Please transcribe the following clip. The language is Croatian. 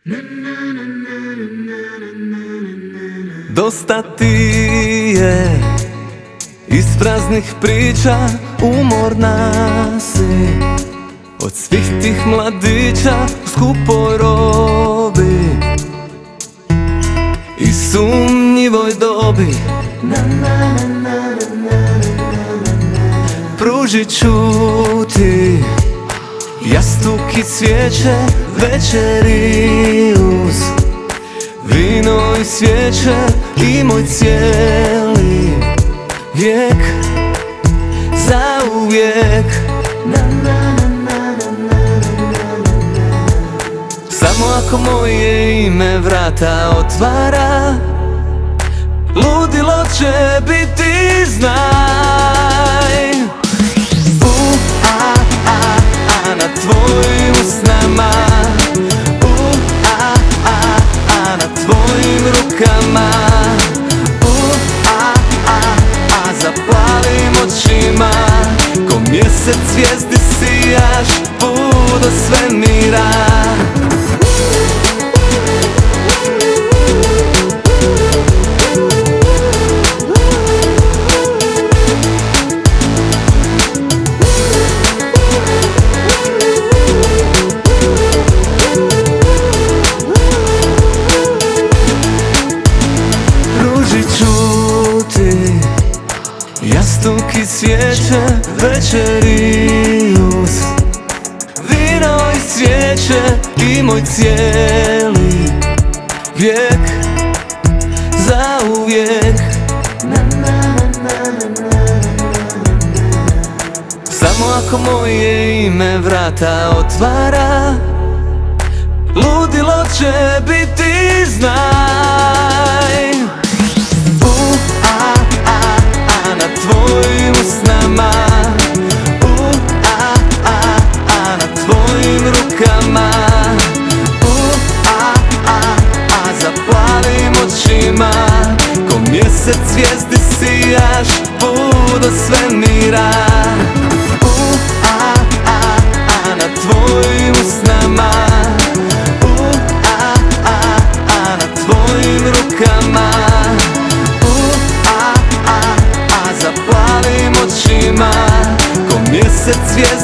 Dosta ti je iz praznih priča, umorna si od svih tih mladića u skupoj robi i sumnjivoj dobi. Pružit ću ti jastuk i cvijeće, večeri uz vino i svijeće i moj cijeli vijek, zauvijek. Samo ako moje ime vrata otvara, ludilo će biti, znaj. Na tvojim usnama, na tvojim rukama, zapalim očima, ko mjesec zvijezdi sijaš put do svemira. Jastuk i svijeće, večeri uz vino i svijeće i moj cijeli vijek, zauvijek. Samo ako moje ime vrata otvara, ludilo će biti, znaj. Na tvojim usnama, na tvojim rukama, zapalim očima, ko mjesec zvijezdi sijaš put do svemira. Na tvojim usnama, na tvojim rukama, zapalim očima, ko mjesec zvijezdi